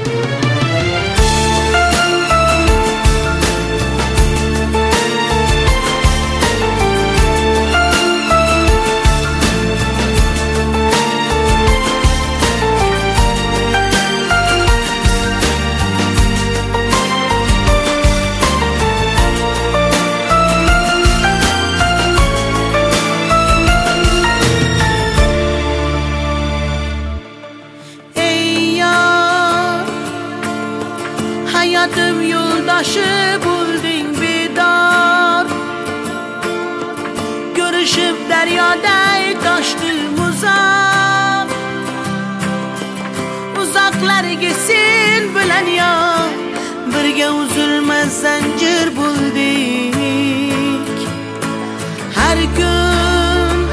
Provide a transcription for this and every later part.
Hayatım yoldaşı buldun bedar, görüşüp deryada taştım uzak. Uzaklar gitsin bilen ya, birge uzulmaz zincir bulduk. Her gün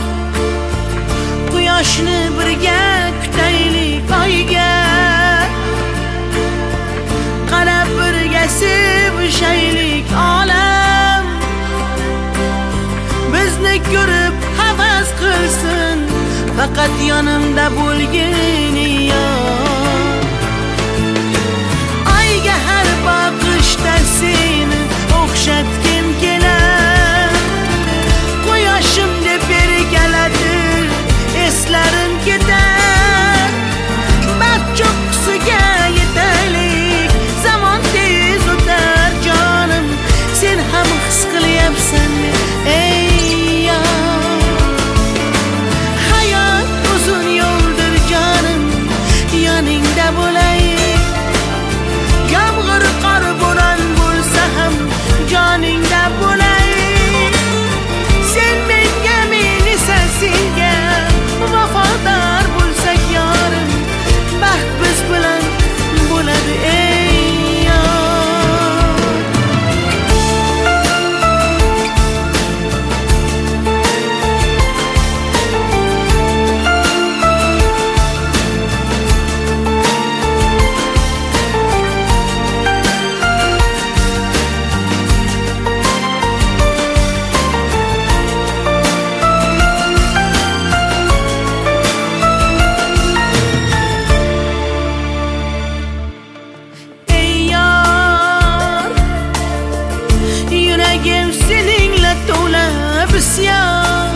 quyoshni birge kutaylik oyga, qarab birgasi bishaylik olam. Bizni ko'rib havas qilsin, faqat yonimda bo'lgin ya. Oyga har boqishda seni o'xshatgim kelar, quyoshim deb beri keladi, eslarim ketar. Baxt cho'qqisiga yetaylik, zaman tez o'tar jonim, sen ham his qilyapsanmi ey yar? Hayot uzun yo'ldir jonim, yoningda bo'lay. Yomg'ir qor bo'ron bo'lsa ham joningda bo'lay. Sen menga, men esa senga vafodor bo'lsak yorim, baxt biz bilan bo'ladi ey yor. Ey yar, yuragim seninle to'la bisyon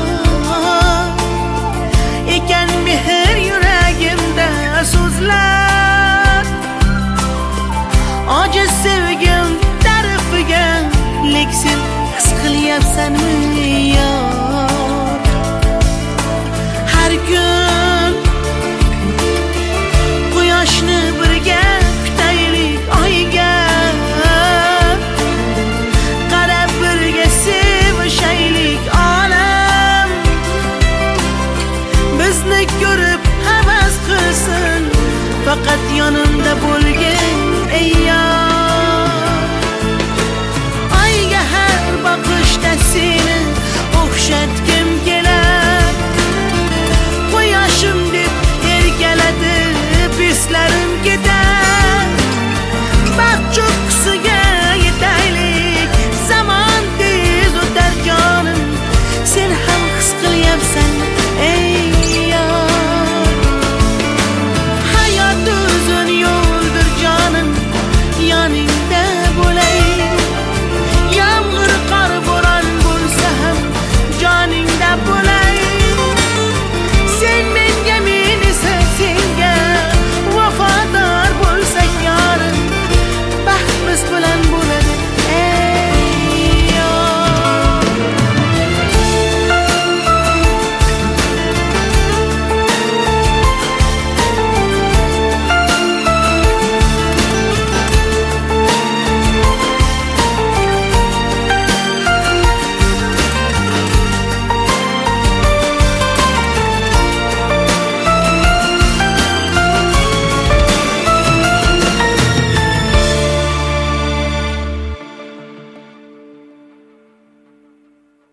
ekan, mehr yuragimda so'zlar. Ojiz sevgim tarifiga, lek sen his qilyapsanmi yor? Har kun quyoshni birga kutaylik oyga, qarab birga sevishaylik olam. Bizni ko'rib havas qilsin, faqat yonimda bo'lgin ey yor.